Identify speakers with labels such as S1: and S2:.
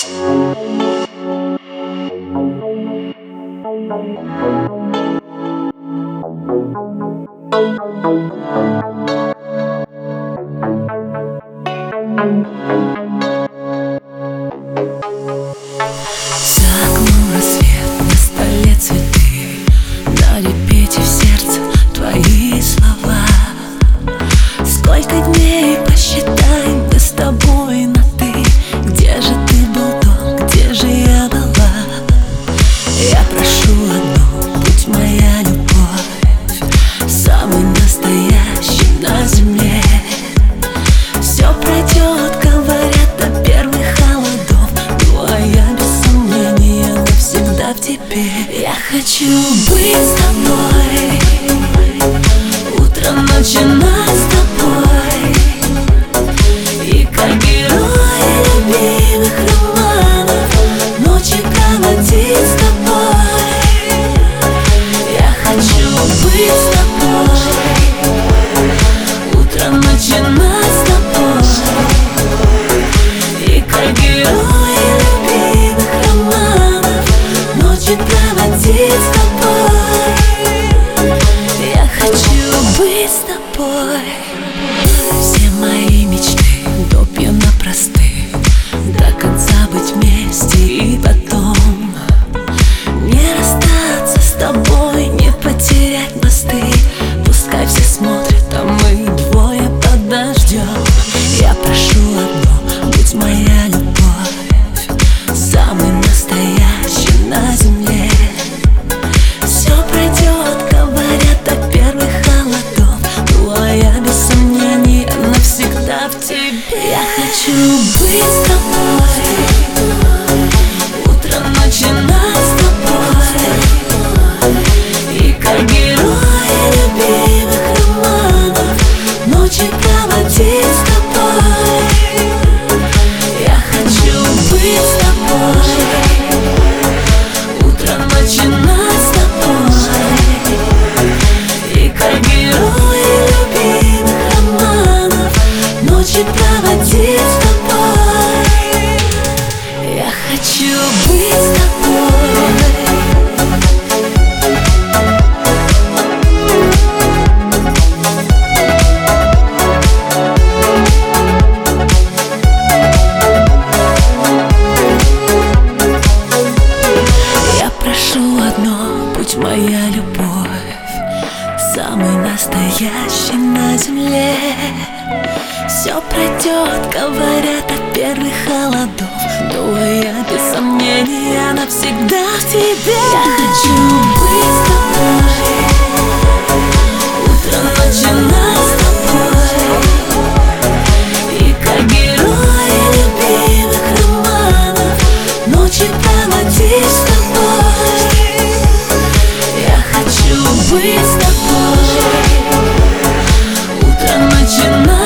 S1: окном рассвет, на столе цветы, на репите в сердце твои слова. Сколько дней посчитаем мы с тобой на ты? Где же ты был дом, где же я была? Я прошу одну, будь моя любовь, самый настоящий на земле. Все пройдет, говорят, до первых холодов, ну а я без сомнения навсегда в тебе. Я хочу быть с тобой, утро начинать с тобой, и как герои любимых романов ночи проводить с тобой. Я хочу быть с тобой, утро начинать с тобой, и как герои любимых романов ночи проводить с тобой. Я хочу быть с тобой. Все мои мечты до пьяна просты, до конца быть вместе и потом не расстаться с тобой, не потерять мосты. Пускай все смотрят, а мы двое подождем. Я прошу одну, будь моя любовь, самый настоящий на земле. Все пройдет, говорят, до первых холодов, ну а я без сомнения навсегда в тебе. Я хочу быть с тобой, утро начинать с тобой, и как герои любимых романов ночи проводить с тобой. Я хочу быть с тобой, утро начинать с тобой, и как герои любимых романов ночи проводить с тобой. Я хочу быть с тобой. Будь моя любовь, самый настоящий на земле. Все пройдет, говорят, от первых холодов, но я без сомнения навсегда в тебе. Я хочу быть с тобой, утро начинать с тобой, и как герои любимых романов ночи проводить с тобой. Быть с тобой, утро начинать.